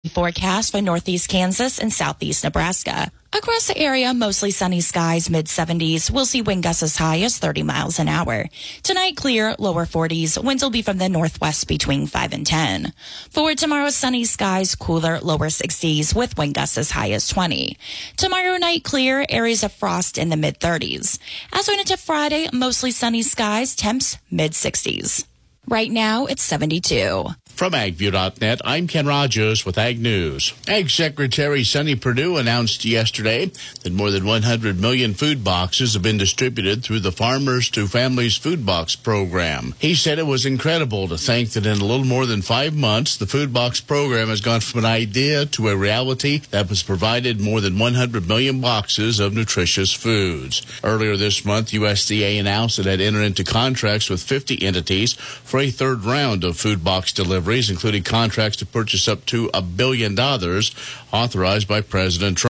Forecast for northeast Kansas and southeast Nebraska. Across the area, mostly sunny skies, mid-70s. We'll see wind gusts as high as 30 miles an hour. Tonight, clear, lower 40s. Winds will be from the northwest between 5 and 10. For tomorrow, sunny skies, cooler, lower 60s with wind gusts as high as 20. Tomorrow night, clear, areas of frost in the mid-30s. As we into Friday, mostly sunny skies, temps mid-60s. Right now, it's 72. From AgView.net, I'm Ken Rogers with Ag News. Ag Secretary Sonny Perdue announced yesterday that more than 100 million food boxes have been distributed through the Farmers to Families Food Box program. He said it was incredible to think that in a little more than 5 months, the food box program has gone from an idea to a reality that has provided more than 100 million boxes of nutritious foods. Earlier this month, USDA announced it had entered into contracts with 50 entities for a third round of food box deliveries, including contracts to purchase up to $1 billion authorized by President Trump.